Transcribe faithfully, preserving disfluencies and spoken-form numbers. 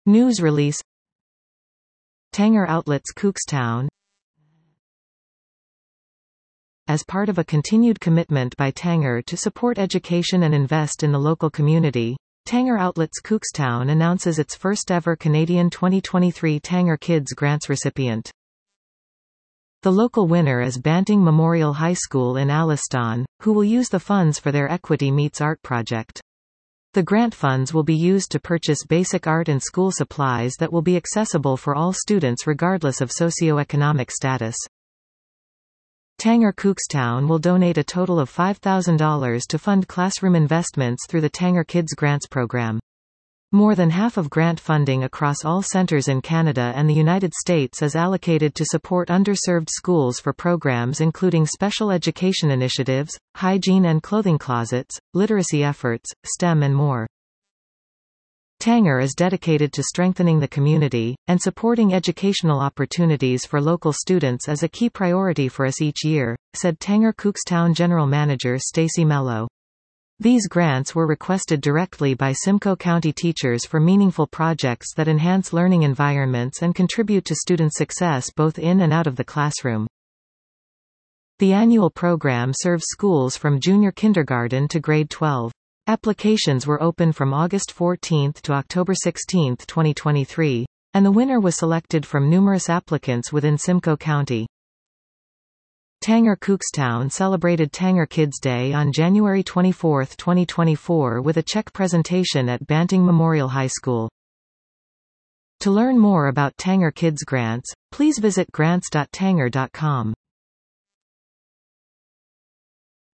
News release. Tanger Outlets Cookstown. As part of a continued commitment by Tanger to support education and invest in the local community, Tanger Outlets Cookstown announces its first-ever Canadian twenty twenty-three Tanger Kids Grants recipient. The local winner is Banting Memorial High School in Alliston, who will use the funds for their Equity Meets Art project. The grant funds will be used to purchase basic art and school supplies that will be accessible for all students regardless of socioeconomic status. Tanger Cookstown will donate a total of five thousand dollars to fund classroom investments through the Tanger Kids Grants program. More than half of grant funding across all centres in Canada and the United States is allocated to support underserved schools for programs including special education initiatives, hygiene and clothing closets, literacy efforts, STEM and more. Tanger is dedicated to strengthening the community, and supporting educational opportunities for local students is a key priority for us each year, said Tanger Cookstown General Manager Stacey Mello. These grants were requested directly by Simcoe County teachers for meaningful projects that enhance learning environments and contribute to student success both in and out of the classroom. The annual program serves schools from junior kindergarten to grade twelve. Applications were open from August fourteenth to October sixteenth twenty twenty-three, and the winner was selected from numerous applicants within Simcoe County. Tanger Cookstown celebrated Tanger Kids Day on January twenty-fourth twenty twenty-four with a check presentation at Banting Memorial High School. To learn more about Tanger Kids Grants, please visit grants dot tanger dot com.